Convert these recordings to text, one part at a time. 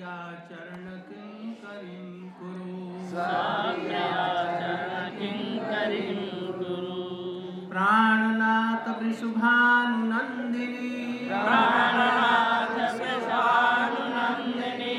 स्वाप्रियाचरण किंकरीं कुरु स्वाप्रियाचरण किंकरीं कुरु प्राणनाथ वृषभानुनंदिनी प्राणनाथ वृषभानुनंदिनी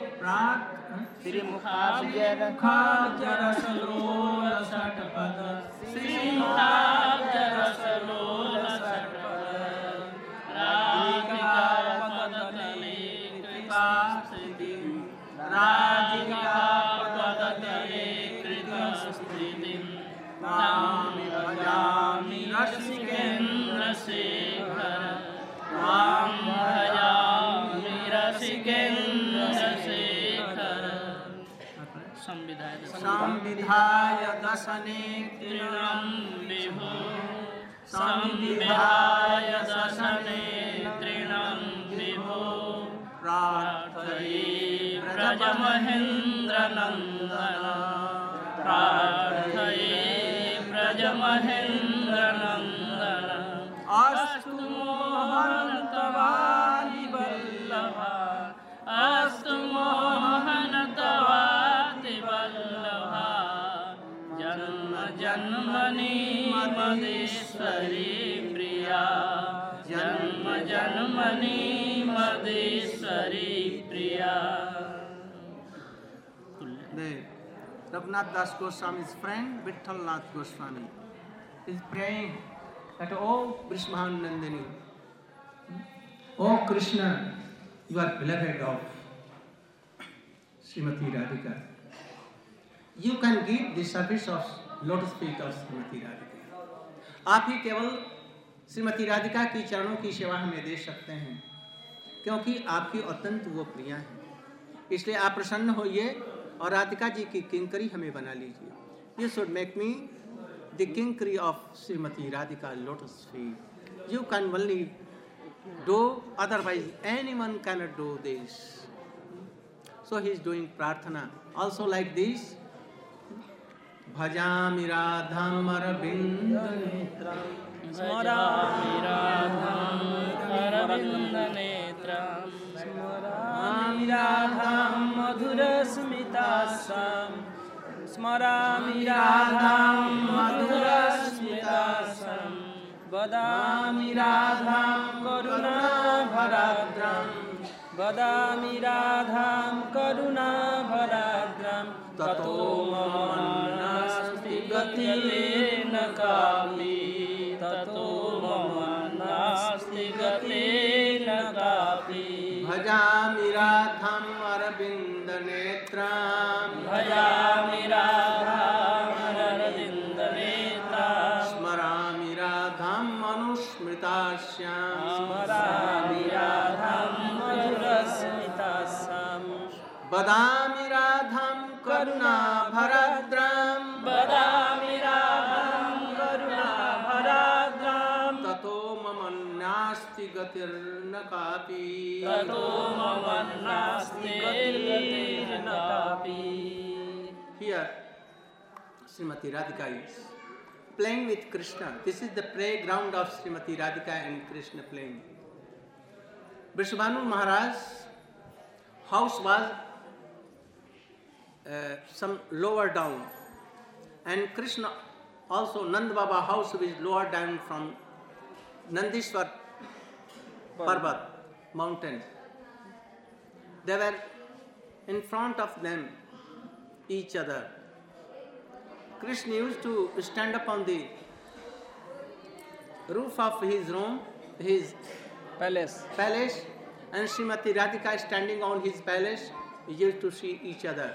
श्रीमुखाब्जरसलोल षट्पद श्रीमुखाब्जरसलोल षट्पद राधिका पदतले कृपास्थितिं राधिका पदतले कृपास्थितिं तां भजामि रसिकेन्द्रशेखर तां भजामि रसिकेन्द्रशेखर संविधाय दशने तृणं विभो संविधाय दशने तृणं विभो प्रार्थये ब्रजमहेन्द्रनन्दन प्रार्थये ब्रजमहेन्द्रनन्दन अस्तु मोहन तवादि वल्लभा अस्तु मोहन तवादि वल्लभा जन्म जन्मनि मदेश्वरी प्रिया जन्म जन्मनि मदेश्वरी प्रिया. Raghunath Das Goswami's friend Vitthal Nath Goswami is praying that, "O Vrishabhanandini, O Krishna, you are beloved of Srimati Radhika. You can give the service of lotus feet of Srimati Radhika. आप ही केवल श्रीमती राधिका की चरणों की सेवा हमें दे सकते हैं, क्योंकि आपकी अत्यंत वो प्रिया है. इसलिए आप प्रसन्न होइए और राधिका जी की किंकरी हमें बना लीजिए. You should make me the kinkari of Srimati Radhika lotus feet. You can only do, otherwise anyone cannot do this." So he is doing prarthana also like this. Bhajami radham arabindanetram स्मरामि राधां अरविन्दनेत्रं स्मरामि राधां मधुरस्मितासां स्मरामि राधां मधुरस्मितासां वदामि राधां करुणाभराद्रां वदामि राधां करुणाभराद्रां ततो मम नास्ति गतिर्न कापि ततो मम नास्ति गतिर्न कापि. भजामि राधां अरविन्दनेत्रां भजामि राधां अरविन्दनेत्रां स्मरामि राधां मनुस्मृतास्यां स्मरामि राधां मधुरस्मितासां वदामि राधां करुणाभराद्रां वदामि राधां करुणाभराद्रां ततो मम नास्ति गतिर्न कापि ततो मम नास्ति गतिर्न कापि. Here Srimati Radhika is playing with Krishna. This is the playground of Srimati Radhika and Krishna playing. Vrishabhanu Maharaj's house was some lower down, and Krishna also Nand Baba house is lower down from Nandishwar Parvat mountain. They were in front of them each other. Krishna used to stand up on the roof of his room, his palace, and Srimati Radhika standing on his palace. We used to see each other.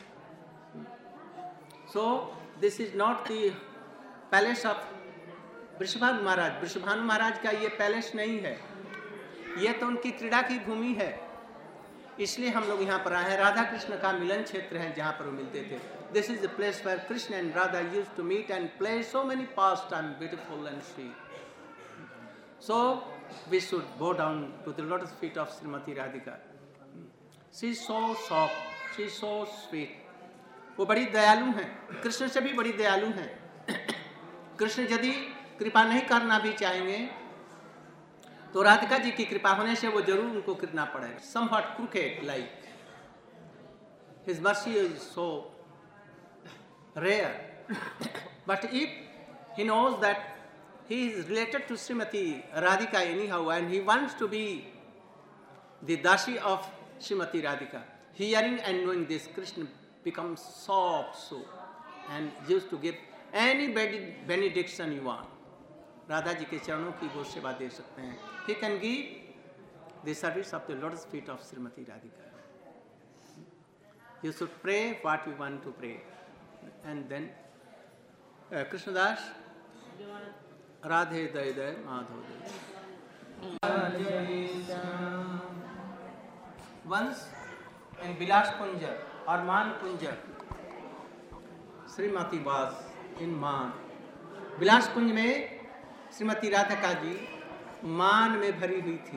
So this is not the palace of Vrishabhanu महाराज. वृषभानु महाराज का ये palace नहीं है, ये तो उनकी क्रीड़ा की भूमि है. इसलिए हम लोग यहाँ पर आए हैं. राधा कृष्ण का मिलन क्षेत्र है जहाँ पर वो मिलते थे. This is the place where Krishna and Radha used to meet and play so many pastimes, beautiful and sweet. So we should bow down to the lotus feet of Srimati Radhika. She is so soft, she is so sweet. वो बड़ी दयालु हैं, कृष्ण से भी बड़ी दयालु हैं. कृष्ण यदि कृपा नहीं करना भी चाहेंगे तो राधिका जी की कृपा होने से वो जरूर उनको करना पड़ेगा. Somewhat crooked like His mercy is so rare. But if he knows that he is related to Srimati Radhika anyhow and he wants to be the Dashi of Srimati Radhika, hearing and knowing this, Krishna becomes soft so and used to give any benediction you want. Radha ji के चरणों की वो सेवा दे सकते हैं. He can give the service of the lotus feet of Srimati Radhika. You should pray what you want to pray. And then Krishnadas, Radhe Day Day Madhav Day. Once in Bilas Kunja or Man Kunja, Srimati was in Man. Bilas Kunj में श्रीमती राधिका जी मान में भरी हुई थी,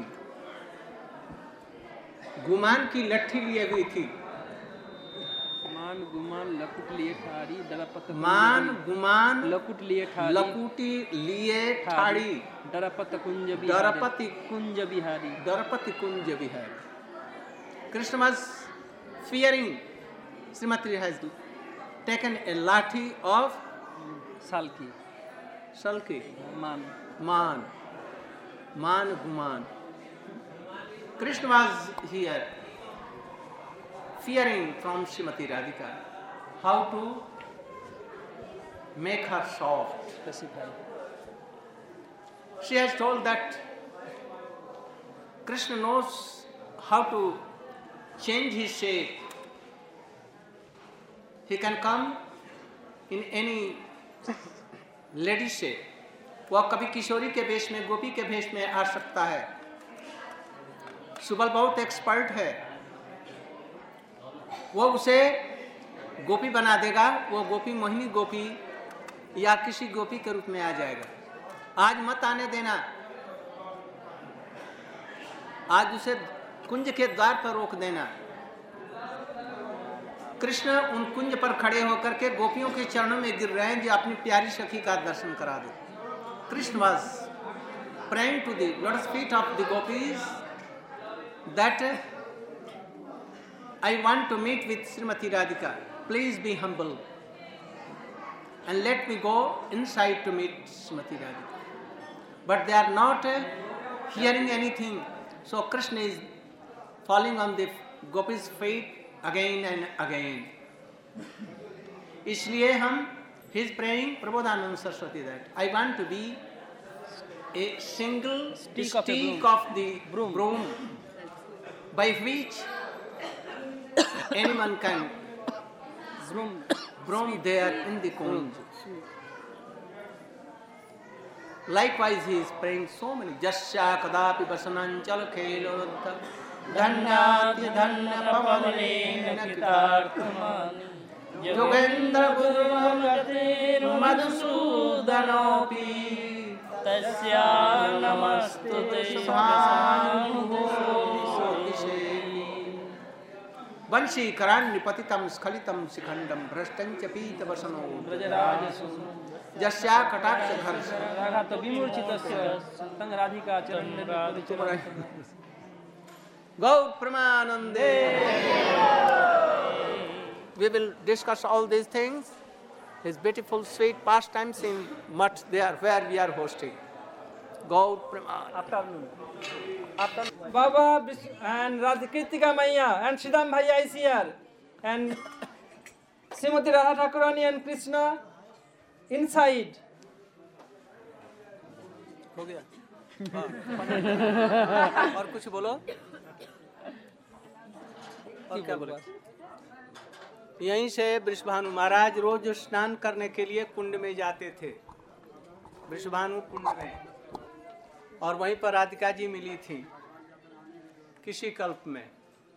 गुमान की लट्ठी लिए हुई थी. मान गुमान लकुट लिए ठाड़ी दरपत मान गुमान लकुट लिए ठाड़ी लकुटी लिए ठाड़ी दरपत Kunj Bihari दरपति Kunj Bihari. Krishna was fearing. Srimati has taken a lathi of salki. Man guman. Krishna was here fearing from Srimati Radhika how to make her soft. She has told that Krishna knows how to change his shape. He can come in any lady shape. वह कभी किशोरी के वेश में, गोपी के वेश में आ सकता है. सुबल बहुत एक्सपर्ट है, वो उसे गोपी बना देगा. वो गोपी मोहिनी गोपी या किसी गोपी के रूप में आ जाएगा. आज मत आने देना, आज उसे कुंज के द्वार पर रोक देना. कृष्ण उन कुंज पर खड़े होकर के गोपियों के चरणों में गिर रहे हैं जो अपनी प्यारी सखी का दर्शन करा दे. Krishna was praying to the lotus feet of the gopis that I want to meet with Srimati Radhika. Please be humble and let me go inside to meet Srimati Radhika. But they are not hearing anything. So Krishna is falling on the gopis' feet again and again. इसलिए हम he is praying Prabodhananda Saraswati that I want to be a single stick of the broom by which anyone can broom there in the kunj. Likewise he is praying so many Jasya Kadapi Vasananchal Khelodha Dhanyati Dhanya Pavanena Kritarthamani Yogendra Guruvamati Madhusudanopi Tasya Namastute Shabhanuhoti Vanshi Karan Nipatitam Skalitam Sikhandam Brashtancha Pita Vasano ब्रजराजसु Jasya Kataksa Gharsa. राघात विमूर्छितस्य संग राधिका चरण Gaur Pramanande. We will discuss all these things, his beautiful sweet pastimes in much there where we are hosting. Gaur Pramanande. Baba and Radhikritika Maya and Shridham Bhaiya is here and Srimati Radha Thakurani and Krishna inside. हो गया. और कुछ बोलो. और क्या बोलो? यहीं से वृषभानु महाराज रोज स्नान करने के लिए कुंड में जाते थे, वृषभानु कुंड में, और वहीं पर राधिका जी मिली थी किसी कल्प में.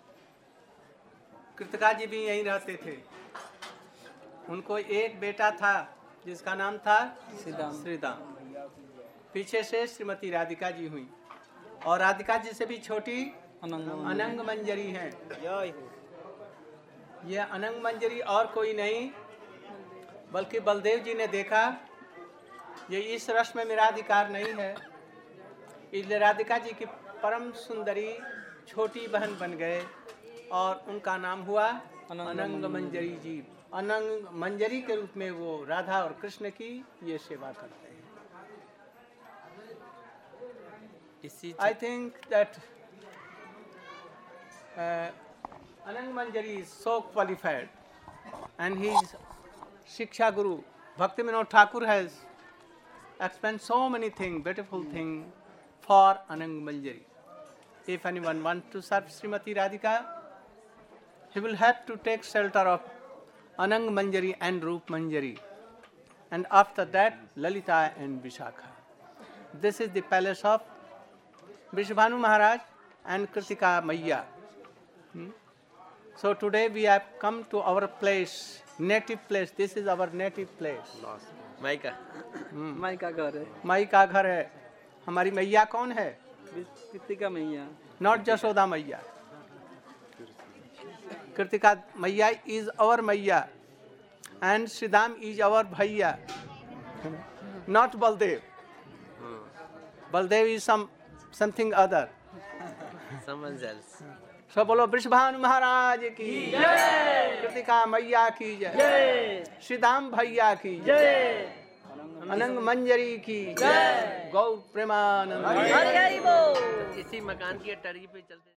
कृतिका जी भी यहीं रहते थे. उनको एक बेटा था जिसका नाम था श्रीदाम. पीछे से श्रीमती राधिका जी हुई और राधिका जी से भी छोटी अनंग मंजरी है. यह अनंग मंजरी और कोई नहीं बल्कि बलदेव जी ने देखा ये इस रस में मेरा अधिकार नहीं है, इसलिए राधिका जी की परम सुंदरी छोटी बहन बन गए और उनका नाम हुआ अनंग मंजरी जी, अनंग मंजरी के रूप में वो राधा और कृष्ण की ये सेवा करते हैं। I think that Anand Manjari is so qualified, and his Shiksha Guru Bhakti Vinod Thakur has explained so many things, beautiful things for Anand Manjari. If anyone wants to serve Srimati Radhika, he will have to take shelter of Anand Manjari and Roop Manjari, and after that Lalita and Vishakha. This is the palace of Vrishabhanu Maharaj and Kritika Maiya. So today we have come to our place, native place. This is our native place. माई का घर है। माई का घर है। हमारी मैया कौन है? कृतिका मैया। Not Jashoda Maiya. Kritika Maiya is our Maiya, and Sridham is our Bhaiya. Not Baldev. Baldev is something other. Someone else. So बोलो वृषभानु महाराज की जय, कृतिका मैया की जय, श्रीदाम भैया की जय, अनंग मंजरी की जय, गौ प्रेमानंद। इसी मकान की अटरी पे चलते